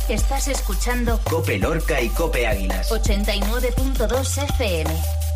Estás escuchando COPE Lorca y COPE Águilas. 89.2 FM.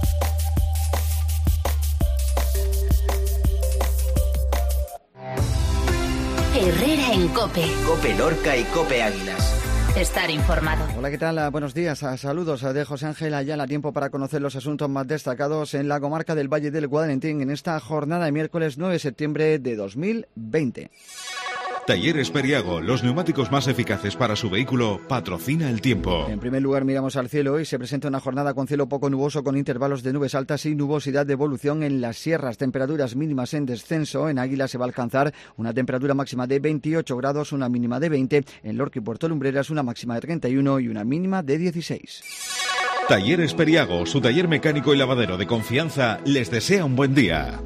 Herrera en COPE. COPE Lorca y COPE Águilas. Estar informado. Hola, ¿qué tal? Buenos días. Saludos de José Ángel Ayala. Tiempo para conocer los asuntos más destacados en la comarca del Valle del Guadalentín en esta jornada de miércoles 9 de septiembre de 2020. Talleres Periago, los neumáticos más eficaces para su vehículo, patrocina el tiempo. En primer lugar, miramos al cielo. Hoy se presenta una jornada con cielo poco nuboso, con intervalos de nubes altas y nubosidad de evolución en las sierras. Temperaturas mínimas en descenso. En Águila se va a alcanzar una temperatura máxima de 28 grados, una mínima de 20. En Lorca y Puerto Lumbreras una máxima de 31 y una mínima de 16. Talleres Periago, su taller mecánico y lavadero de confianza, les desea un buen día.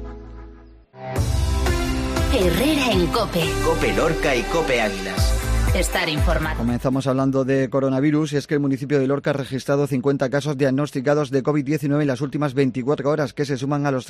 Herrera en COPE. COPE Lorca y COPE Águilas. Estar informado. Comenzamos hablando de coronavirus. Es que el municipio de Lorca ha registrado 50 casos diagnosticados de COVID-19 en las últimas 24 horas, que se suman a los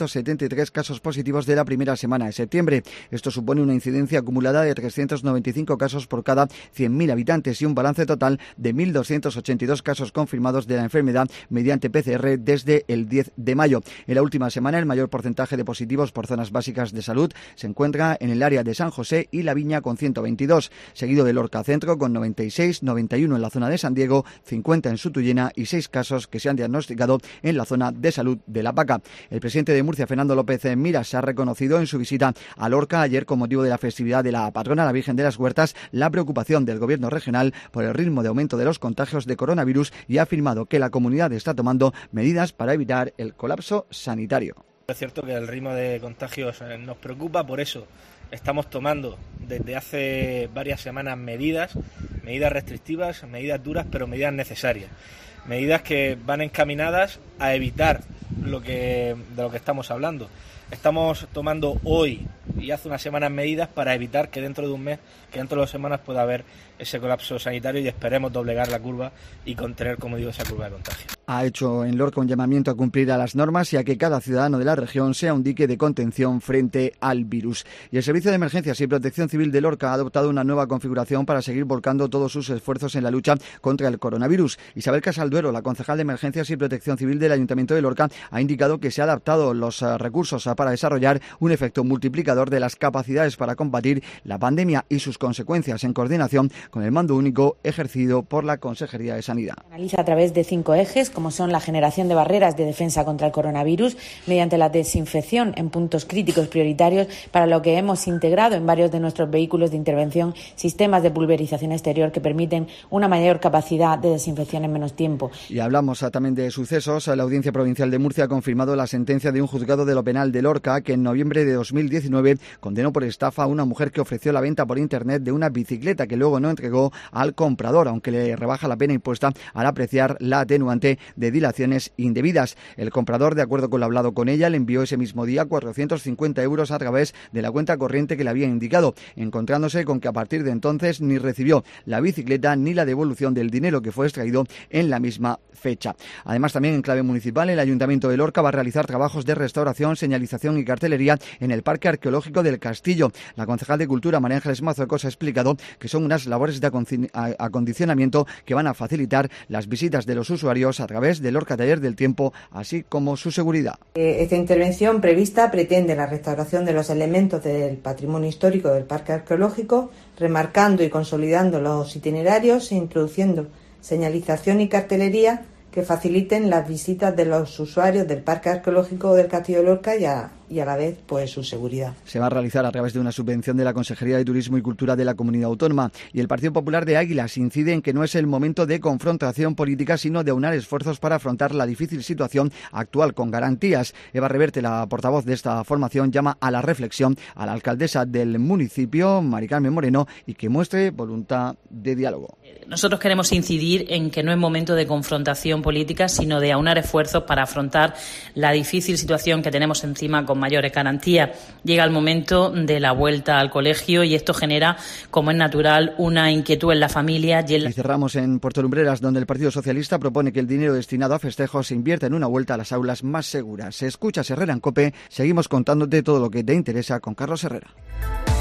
373 casos positivos de la primera semana de septiembre. Esto supone una incidencia acumulada de 395 casos por cada 100.000 habitantes y un balance total de 1.282 casos confirmados de la enfermedad mediante PCR desde el 10 de mayo. En la última semana, el mayor porcentaje de positivos por zonas básicas de salud se encuentra en el área de San José y La Viña con 122, seguido de Lorca Centro con 96, 91 en la zona de San Diego, 50 en Sutullena y 6 casos que se han diagnosticado en la zona de salud de La Paca. El presidente de Murcia, Fernando López Miras, ha reconocido en su visita a Lorca ayer con motivo de la festividad de la patrona, la Virgen de las Huertas, la preocupación del gobierno regional por el ritmo de aumento de los contagios de coronavirus y ha afirmado que la comunidad está tomando medidas para evitar el colapso sanitario. Es cierto que el ritmo de contagios nos preocupa, por eso estamos tomando desde hace varias semanas medidas restrictivas, medidas duras, pero medidas necesarias. Medidas que van encaminadas a evitar de lo que estamos hablando. Estamos tomando hoy y hace unas semanas medidas para evitar que dentro de un mes, que dentro de 2 semanas pueda haber ese colapso sanitario y esperemos doblegar la curva y contener, como digo, esa curva de contagio. Ha hecho en Lorca un llamamiento a cumplir a las normas y a que cada ciudadano de la región sea un dique de contención frente al virus. Y el Servicio de Emergencias y Protección Civil de Lorca ha adoptado una nueva configuración para seguir volcando todos sus esfuerzos en la lucha contra el coronavirus. Isabel Casalduero, la concejal de Emergencias y Protección Civil del Ayuntamiento de Lorca, ha indicado que se ha adaptado los recursos para desarrollar un efecto multiplicador de las capacidades para combatir la pandemia y sus consecuencias en coordinación con el mando único ejercido por la Consejería de Sanidad. Analiza a través de 5 ejes, como son la generación de barreras de defensa contra el coronavirus mediante la desinfección en puntos críticos prioritarios, para lo que hemos integrado en varios de nuestros vehículos de intervención sistemas de pulverización exterior que permiten una mayor capacidad de desinfección en menos tiempo. Y hablamos también de sucesos. La Audiencia Provincial de Murcia ha confirmado la sentencia de un juzgado de lo penal de Lorca que en noviembre de 2019 condenó por estafa a una mujer que ofreció la venta por internet de una bicicleta que luego no entregó al comprador, aunque le rebaja la pena impuesta al apreciar la atenuante de dilaciones indebidas. El comprador, de acuerdo con lo hablado con ella, le envió ese mismo día 450 euros a través de la cuenta corriente que le había indicado, encontrándose con que a partir de entonces ni recibió la bicicleta ni la devolución del dinero que fue extraído en la misma fecha. Además, también en clave municipal, el Ayuntamiento de Lorca va a realizar trabajos de restauración, señalización y cartelería en el Parque Arqueológico del Castillo. La concejal de Cultura, María Ángeles Mazocos, ha explicado que son unas labores de acondicionamiento que van a facilitar las visitas de los usuarios a través del Lorca Taller del Tiempo, así como su seguridad. Esta intervención prevista pretende la restauración de los elementos del patrimonio histórico del Parque Arqueológico, remarcando y consolidando los itinerarios e introduciendo señalización y cartelería que faciliten las visitas de los usuarios del Parque Arqueológico del Castillo de Lorca y a la vez pues su seguridad. Se va a realizar a través de una subvención de la Consejería de Turismo y Cultura de la Comunidad Autónoma. Y el Partido Popular de Águilas incide en que no es el momento de confrontación política, sino de aunar esfuerzos para afrontar la difícil situación actual con garantías. Eva Reverte, la portavoz de esta formación, llama a la reflexión a la alcaldesa del municipio, Mari Carmen Moreno, y que muestre voluntad de diálogo. Nosotros queremos incidir en que no es momento de confrontación política, sino de aunar esfuerzos para afrontar la difícil situación que tenemos encima con mayores garantías. Llega el momento de la vuelta al colegio y esto genera, como es natural, una inquietud en la familia. Y cerramos en Puerto Lumbreras, donde el Partido Socialista propone que el dinero destinado a festejos se invierta en una vuelta a las aulas más seguras. Se escucha Herrera en COPE. Seguimos contándote todo lo que te interesa con Carlos Herrera.